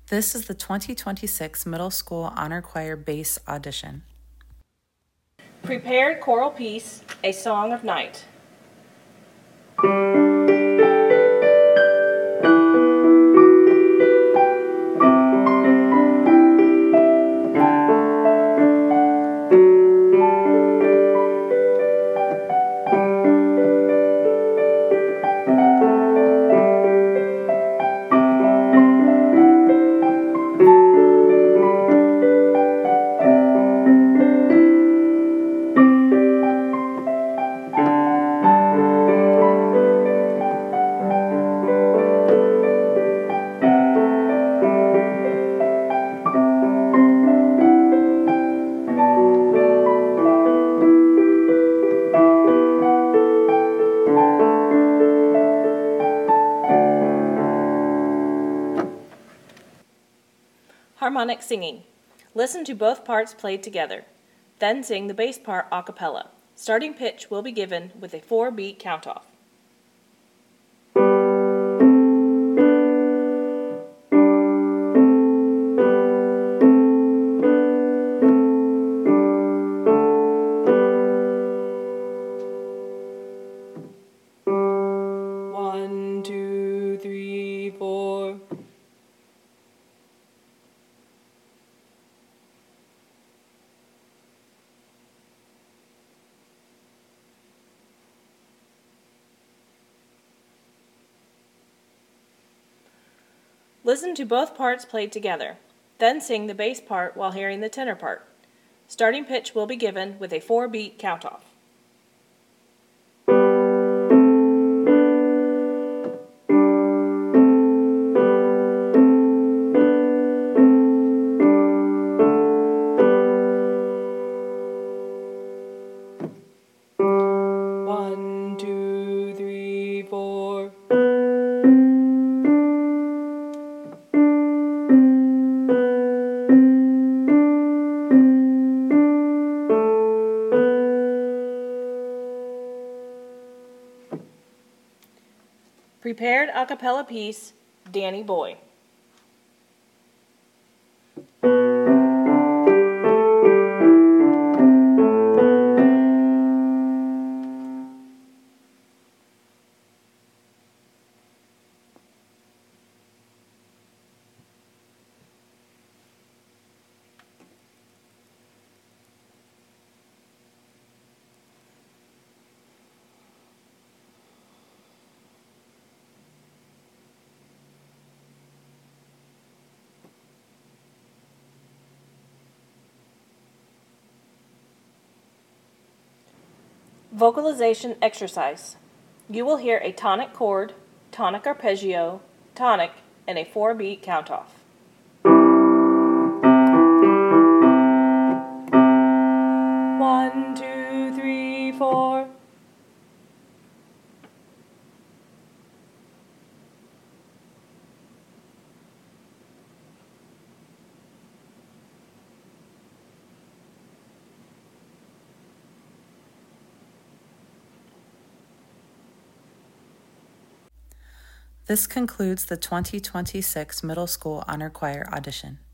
This is the 2026 Middle School Honor Choir Bass Audition. Prepared choral piece, A Song of Night. Harmonic singing. Listen to both parts played together. Then sing the bass part a cappella. Starting pitch will be given with a 4-beat count-off. One, two, three, four. Listen to both parts played together. Then sing the bass part while hearing the tenor part. Starting pitch will be given with a 4-beat count-off. One, two, three, four. Prepared a cappella piece, Danny Boy. Vocalization exercise. You will hear a tonic chord, tonic arpeggio, tonic, and a 4-beat count-off. One, two, three, four. This concludes the 2026 Middle School Honor Choir Audition.